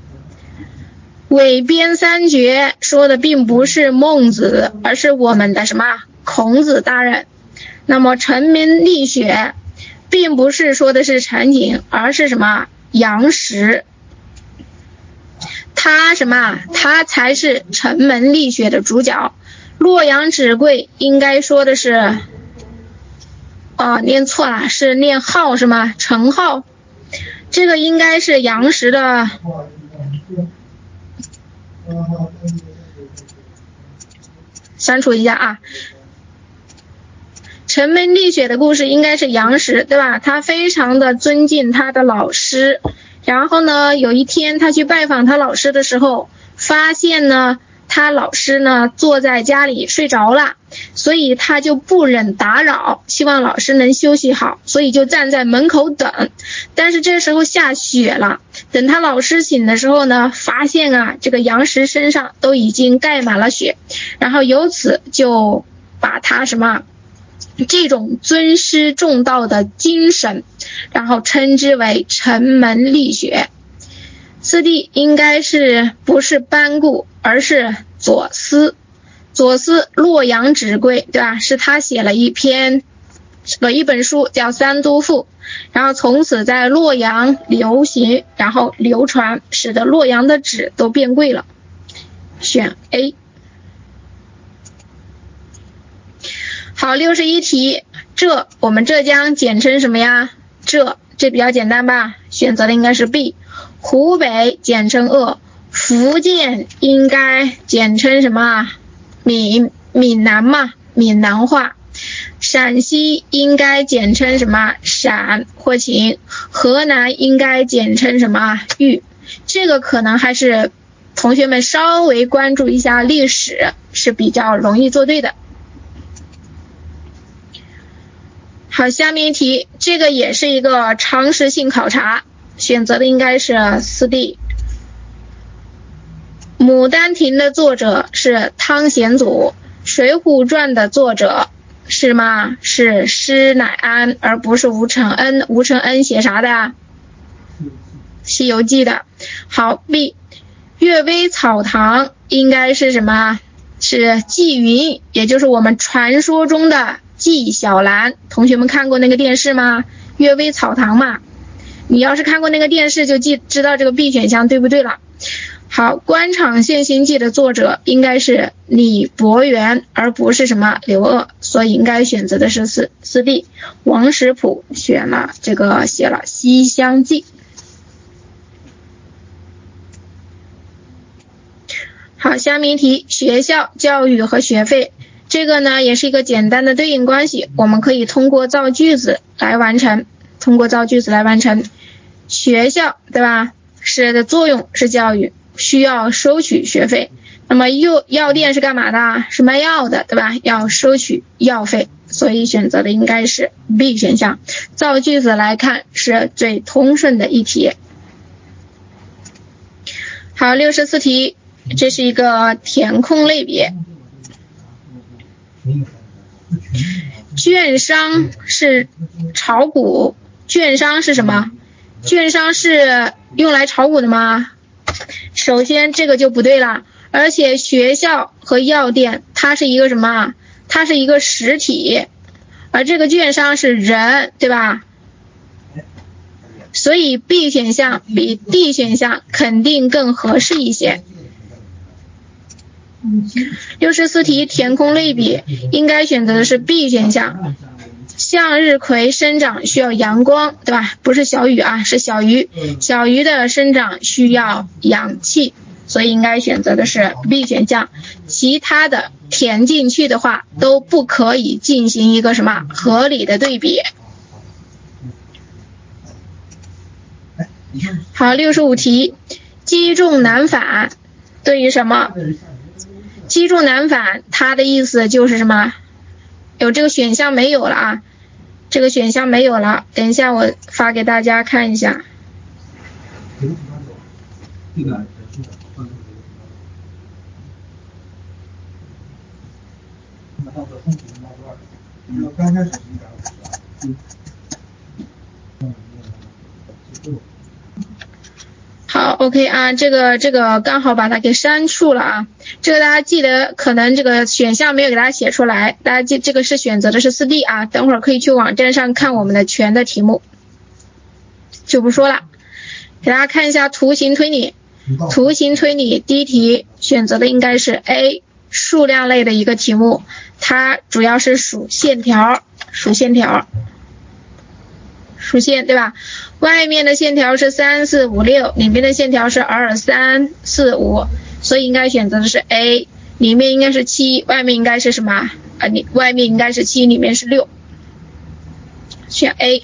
韦编三绝说的并不是孟子，而是我们的什么孔子大人。那么城门立雪并不是说的是陈景，而是什么杨时。他什么他才是城门立雪的主角。洛阳纸贵应该说的是哦，念错了，是念浩是吗？陈浩，这个应该是杨时的删除一下啊。城门立雪的故事应该是杨时，对吧？他非常的尊敬他的老师，然后呢，有一天他去拜访他老师的时候，发现呢他老师呢坐在家里睡着了，所以他就不忍打扰，希望老师能休息好，所以就站在门口等。但是这时候下雪了，等他老师醒的时候呢，发现啊这个杨时身上都已经盖满了雪，然后由此就把他什么这种尊师重道的精神，然后称之为城门立雪。四弟应该是不是班固，而是左思。左思洛阳纸贵，对吧？是他写了一篇的一本书叫《三都赋》，然后从此在洛阳流行，然后流传，使得洛阳的纸都变贵了。选 A。好，六十一题，浙我们浙江简称什么呀？浙，这比较简单吧？选择的应该是 B。湖北简称鄂，福建应该简称什么？闽，闽南嘛，闽南话。陕西应该简称什么？陕或秦。河南应该简称什么？豫。这个可能还是同学们稍微关注一下历史是比较容易做对的。好，下面一题，这个也是一个常识性考察，选择的应该是四 D。牡丹亭的作者是汤显祖，水浒传的作者是吗？是施乃安，而不是吴承恩。吴承恩写啥的？西游记的。好， B。阅微草堂应该是什么？是纪云，也就是我们传说中的纪晓岚。同学们看过那个电视吗？阅微草堂嘛，你要是看过那个电视就记知道这个 B 选项对不对了。好，官场现形记的作者应该是李伯元，而不是什么刘鹗，所以应该选择的是四四 D。王实甫选了这个写了西厢记。好，下面一题，学校教育和学费，这个呢也是一个简单的对应关系，我们可以通过造句子来完成，通过造句子来完成。学校，对吧？是的作用是教育，需要收取学费。那么药药店是干嘛的？是卖药的，对吧？要收取药费，所以选择的应该是 B 选项。造句子来看是最通顺的一题。好，六十四题，这是一个填空类别。券商是炒股，券商是什么？券商是用来炒股的吗？首先这个就不对了，而且学校和药店它是一个什么？它是一个实体，而这个券商是人，对吧？所以 B 选项比 D 选项肯定更合适一些。六十四题填空类比，应该选择的是 B 选项。向日葵生长需要阳光，对吧？不是小雨啊，是小鱼。小鱼的生长需要氧气，所以应该选择的是 B 选项。其他的填进去的话都不可以进行一个什么合理的对比。好，六十五题，积重难返对于什么？积重难返它的意思就是什么？有这个选项没有了啊？这个选项没有了，等一下我发给大家看一下。 好 ，OK 啊，这个这个刚好把它给删除了啊。这个大家记得，可能这个选项没有给大家写出来，大家记这个是选择的是 四 D 啊，等会儿可以去网站上看我们的全的题目，就不说了。给大家看一下图形推理，图形推理第一题选择的应该是 A 数量类的一个题目，它主要是数线条，数线条。数线对吧？外面的线条是三四五六，里面的线条是二三四五，所以应该选择的是 A， 里面应该是七，外面应该是什么啊？你外面应该是七，里面是六，选 A。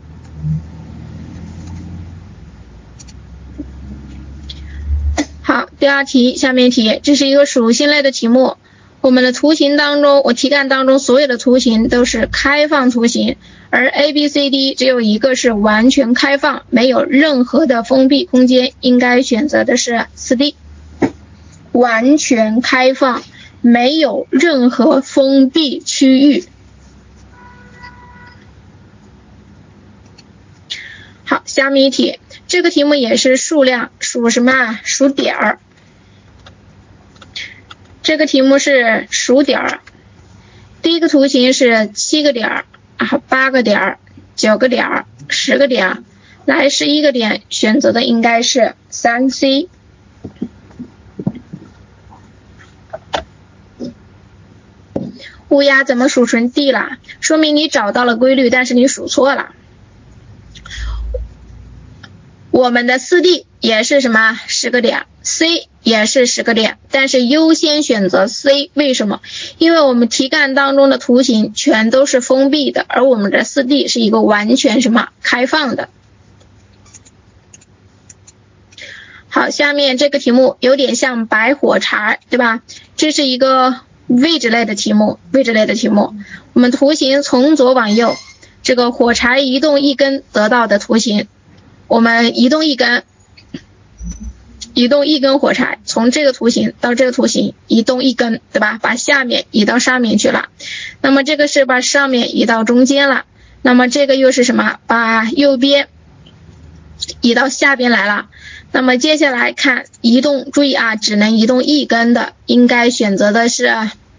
好，第二题，下面题，这是一个属性类的题目。我们的图形当中，我题干当中所有的图形都是开放图形，而 A、B、C、D 只有一个是完全开放，没有任何的封闭空间，应该选择的是 四 D。完全开放，没有任何封闭区域。好，下面一题，这个题目也是数量，数什么啊？数点儿。这个题目是数点儿，第一个图形是七个点儿啊，八个点儿，九个点儿，十个点儿，来十一个点，选择的应该是 三 C。乌鸦怎么数成 D 了？说明你找到了规律，但是你数错了。我们的 四 D 也是什么？十个点 ，C 也是十个点，但是优先选择 C， 为什么？因为我们题干当中的图形全都是封闭的，而我们的 四 D 是一个完全什么？开放的。好，下面这个题目有点像白火柴，对吧？这是一个位置类的题目，位置类的题目。我们图形从左往右，这个火柴移动一根得到的图形。我们移动一根，移动一根火柴，从这个图形到这个图形移动一根，对吧？把下面移到上面去了。那么这个是把上面移到中间了。那么这个又是什么？把右边移到下边来了。那么接下来看移动，注意啊，只能移动一根的，应该选择的是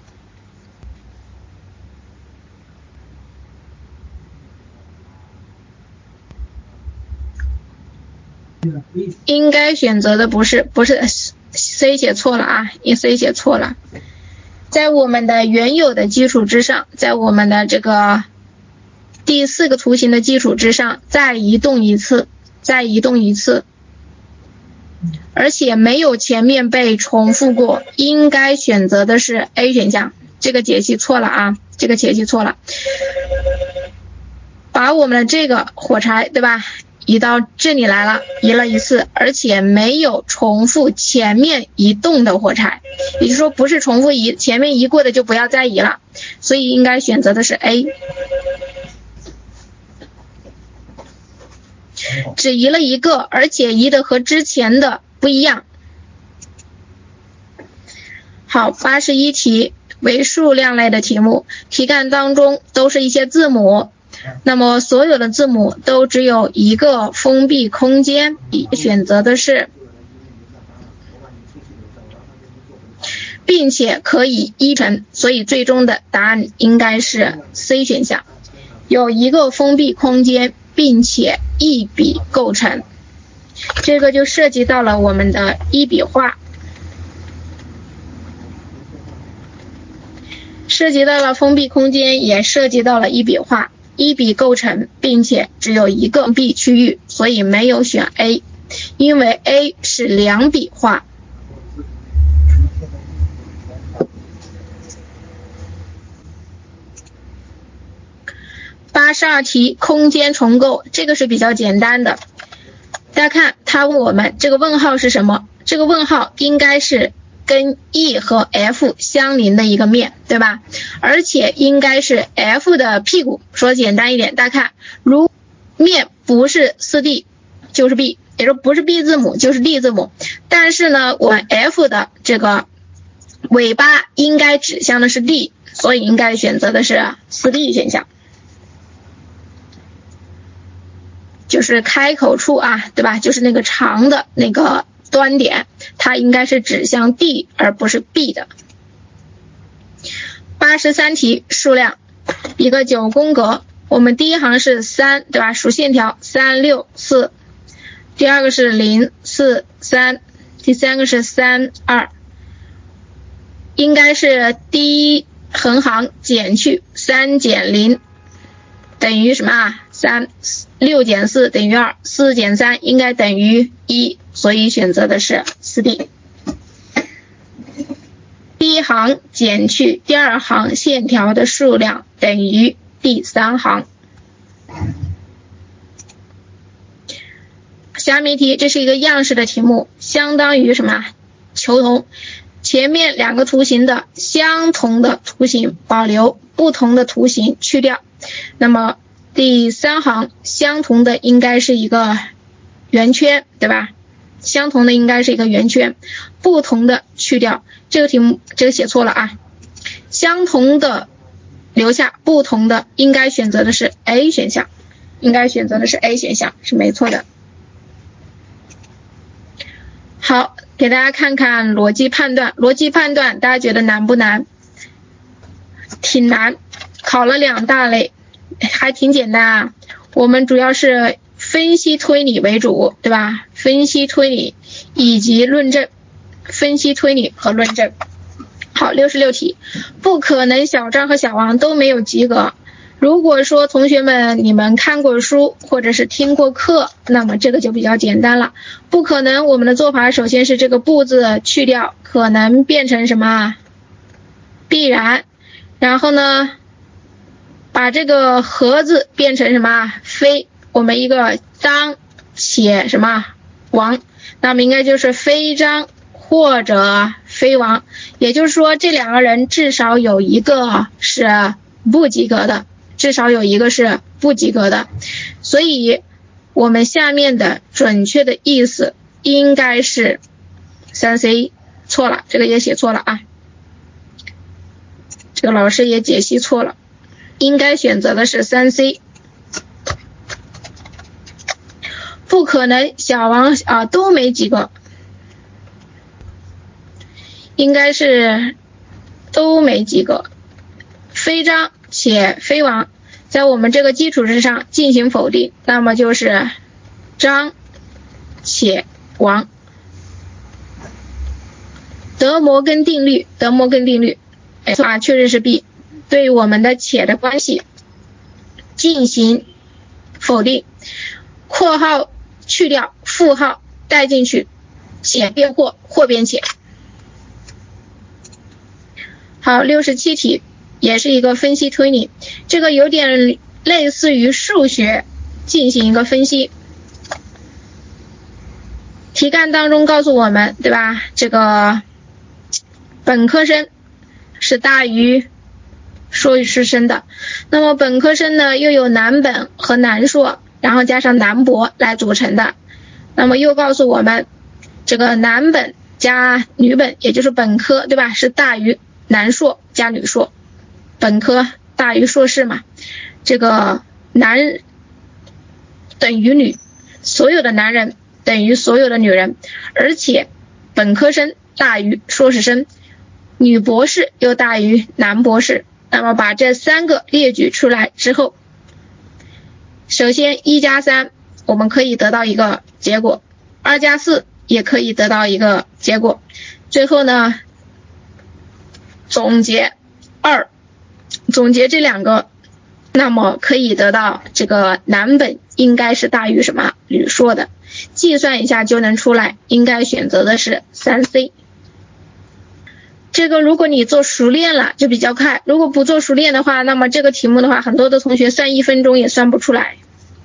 应该选择的不是不是 C 写错了啊，因 C 写错了。在我们的原有的基础之上，在我们的这个第四个图形的基础之上再移动一次，再移动一次，而且没有前面被重复过，应该选择的是 A 选项。这个解析错了啊，这个解析错了。把我们的这个火柴，对吧？移到这里来了，移了一次，而且没有重复前面移动的火柴，也就是说不是重复移，前面移过的就不要再移了，所以应该选择的是 A。 只移了一个，而且移的和之前的不一样。好，八十一题为数量类的题目，题干当中都是一些字母，那么所有的字母都只有一个封闭空间，选择的是并且可以一乘，所以最终的答案应该是 C 选项，有一个封闭空间并且一笔构成。这个就涉及到了我们的一笔画，涉及到了封闭空间，也涉及到了一笔画，一笔构成并且只有一个封闭区域，所以没有选 A， 因为 A 是两笔画。八十二题空间重构，这个是比较简单的。大家看他问我们这个问号是什么，这个问号应该是跟 E 和 F 相邻的一个面，对吧？而且应该是 F 的屁股，说简单一点，大家看如面不是 四 D 就是 B， 也就是不是 B 字母就是 D 字母，但是呢我们 F 的这个尾巴应该指向的是 D， 所以应该选择的是 四 D 选项。 就是开口处啊，对吧？就是那个长的那个端点，它应该是指向 D 而不是 B 的。八十三题数量，一个九宫格，我们第一行是三，对吧？数线条三六四，第二个是零四三，第三个是三二，应该是第一横行减去三减零等于什么啊？三，六减四等于二，四减三应该等于一，所以选择的是四 D。第一行减去第二行线条的数量等于第三行。下面题，这是一个样式的题目，相当于什么？求同。前面两个图形的相同的图形保留，不同的图形去掉。那么第三行相同的应该是一个圆圈，对吧？相同的应该是一个圆圈，不同的去掉。这个题目这个写错了啊，相同的留下，不同的应该选择的是 A 选项，应该选择的是 A 选项，是没错的。好，给大家看看逻辑判断。逻辑判断大家觉得难不难？挺难，考了两大类，还挺简单啊。我们主要是分析推理为主，对吧？分析推理以及论证，分析推理和论证。好，六十六题，不可能小张和小王都没有及格。如果说同学们你们看过书或者是听过课，那么这个就比较简单了。不可能，我们的做法首先是这个不字去掉，可能变成什么？必然。然后呢，把这个和字变成什么？非。我们一个张且什么王，那么应该就是非张或者非王。也就是说，这两个人至少有一个是不及格的。至少有一个是不及格的，所以我们下面的准确的意思应该是 三 C， 错了，这个也写错了啊，这个老师也解析错了，应该选择的是 三 C。 不可能小王啊都没及格，应该是都没及格，非张且非王，在我们这个基础之上进行否定，那么就是张且王。德摩根定律，德摩根定律，没错啊，确实是 B， 对我们的且的关系进行否定，括号去掉，负号带进去，且变或，或变且。好，六十七题。也是一个分析推理，这个有点类似于数学进行一个分析。题干当中告诉我们，对吧？这个本科生是大于硕士生的，那么本科生呢又有男本和男硕，然后加上男博来组成的。那么又告诉我们，这个男本加女本，也就是本科，对吧？是大于男硕加女硕。本科大于硕士嘛，这个男等于女，所有的男人等于所有的女人，而且本科生大于硕士生，女博士又大于男博士。那么把这三个列举出来之后，首先一加三我们可以得到一个结果，二加四也可以得到一个结果，最后呢总结二总结这两个，那么可以得到这个男本应该是大于什么女硕的，计算一下就能出来，应该选择的是 三 C。 这个如果你做熟练了就比较快，如果不做熟练的话，那么这个题目的话很多的同学算一分钟也算不出来。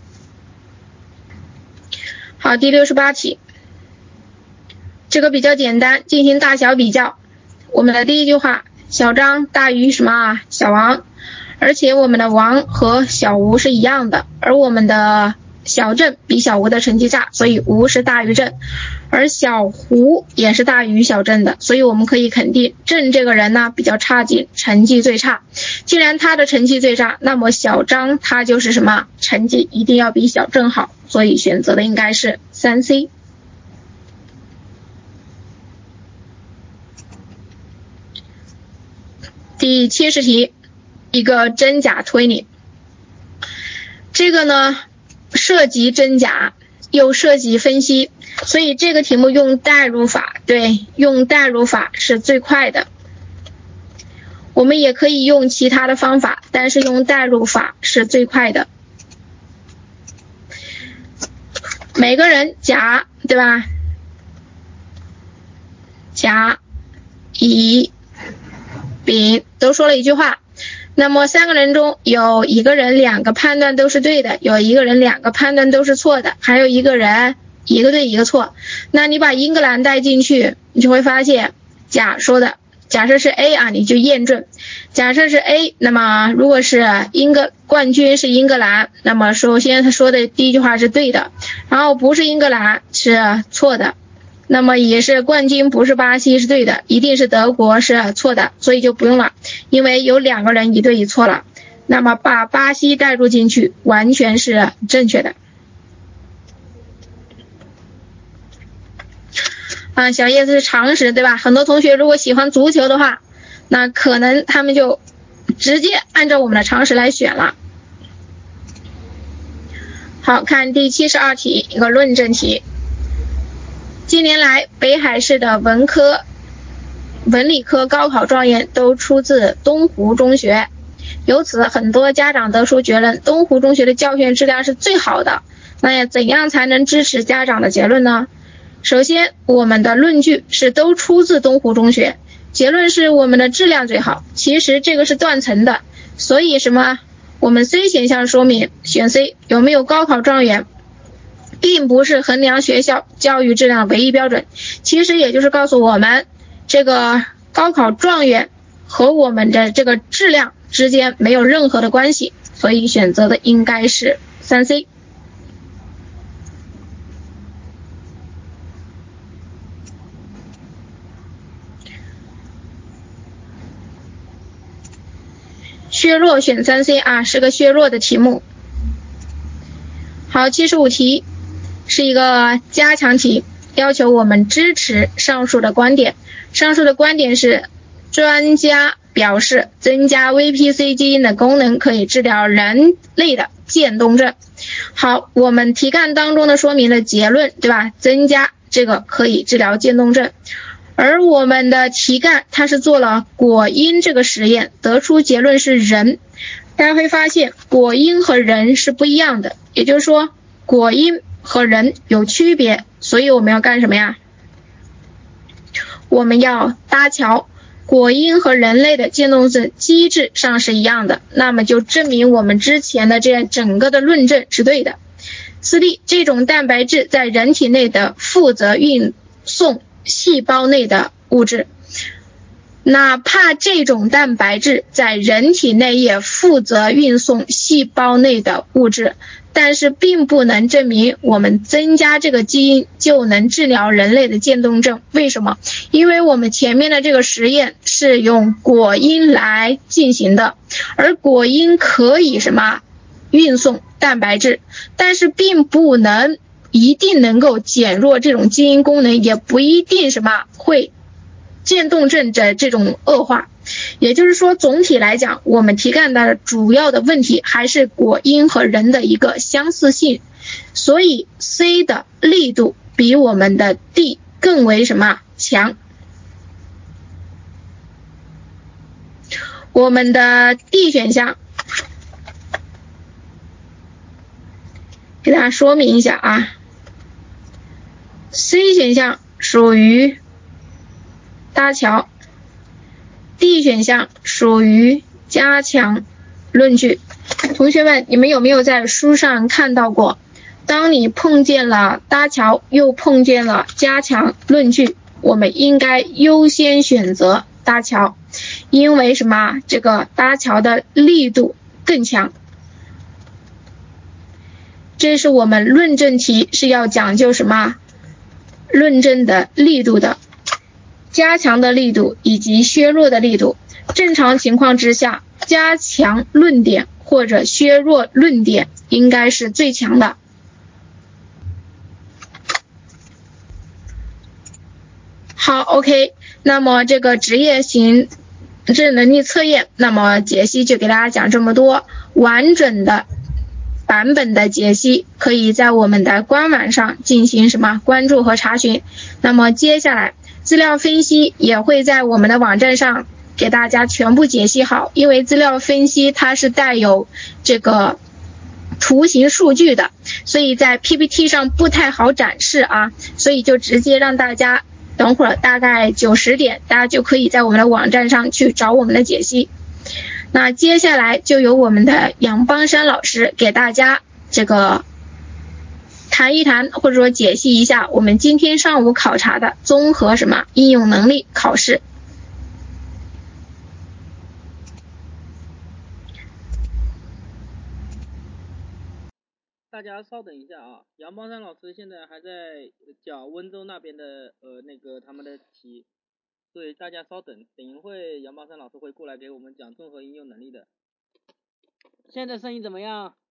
好，第六十八题，这个比较简单，进行大小比较。我们的第一句话，小张大于什么啊？小王，而且我们的王和小吴是一样的，而我们的小郑比小吴的成绩差，所以吴是大于郑，而小胡也是大于小郑的，所以我们可以肯定郑这个人呢比较差劲，成绩最差。既然他的成绩最差，那么小张他就是什么？成绩一定要比小郑好， 所以选择的应该是三 C。第七十题，一个真假推理。这个呢，涉及真假，又涉及分析，所以这个题目用代入法，对，用代入法是最快的。我们也可以用其他的方法，但是用代入法是最快的。每个人甲，对吧？甲、乙、丙都说了一句话，那么三个人中有一个人两个判断都是对的，有一个人两个判断都是错的，还有一个人一个对一个错。那你把英格兰带进去，你就会发现甲说的，假设是 A 啊，你就验证。假设是 A， 那么如果是英格冠军是英格兰，那么首先他说的第一句话是对的，然后不是英格兰是错的。那么也是冠军不是巴西是对的，一定是德国是错的，所以就不用了，因为有两个人一对一错了。那么把巴西带入进去完全是正确的。啊，小叶子是常识，对吧？很多同学如果喜欢足球的话，那可能他们就直接按照我们的常识来选了。好，看第七十二题，一个论证题。近年来，北海市的文科、文理科高考状元都出自东湖中学，由此很多家长得出结论，东湖中学的教学质量是最好的。那要怎样才能支持家长的结论呢？首先，我们的论据是都出自东湖中学，结论是我们的质量最好。其实这个是断层的，所以什么？我们 C 选项说明选 C 有没有高考状元，并不是衡量学校教育质量唯一标准。其实也就是告诉我们，这个高考状元和我们的这个质量之间没有任何的关系，所以选择的应该是三 C。削弱选三 C 啊，是个削弱的题目。好，七十五题是一个加强题，要求我们支持上述的观点。上述的观点是，专家表示增加 V P C 基因的功能可以治疗人类的渐冻症。好，我们题干当中的说明的结论，对吧？增加这个可以治疗渐冻症。而我们的题干它是做了果因这个实验，得出结论是人。大家会发现果因和人是不一样的，也就是说果因和人有区别，所以我们要干什么呀？我们要搭桥，果因和人类的渐冻症机制上是一样的，那么就证明我们之前的这整个的论证是对的。四 D 这种蛋白质在人体内的负责运送细胞内的物质，哪怕这种蛋白质在人体内也负责运送细胞内的物质，但是并不能证明我们增加这个基因就能治疗人类的渐冻症。为什么？因为我们前面的这个实验是用果因来进行的，而果因可以什么运送蛋白质，但是并不能一定能够减弱这种基因功能，也不一定什么会渐冻症的这种恶化。也就是说，总体来讲，我们题干的主要的问题还是果因和人的一个相似性，所以 C 的力度比我们的 D 更为什么强。我们的 D 选项给大家说明一下啊， C 选项属于搭桥， D 选项属于加强论据。同学们，你们有没有在书上看到过，当你碰见了搭桥又碰见了加强论据，我们应该优先选择搭桥，因为什么？这个搭桥的力度更强。这是我们论证题是要讲究什么？论证的力度的，加强的力度以及削弱的力度。正常情况之下，加强论点或者削弱论点应该是最强的。 好 ，OK， 那么这个职业型这能力测验，那么解析就给大家讲这么多，完整的版本的解析可以在我们的官网上进行什么关注和查询。那么接下来资料分析也会在我们的网站上给大家全部解析好，因为资料分析它是带有这个图形数据的，所以在 P P T 上不太好展示啊，所以就直接让大家等会儿大概九十点，大家就可以在我们的网站上去找我们的解析。那接下来就由我们的杨邦山老师给大家这个谈一谈，或者说解析一下我们今天上午考察的综合什么应用能力考试。 大家稍等一下啊，杨邦山老师现在还在讲温州那边的呃那个他们的题，所以大家稍等，等一会杨邦山老师会过来给我们讲综合应用能力的。现在声音怎么样？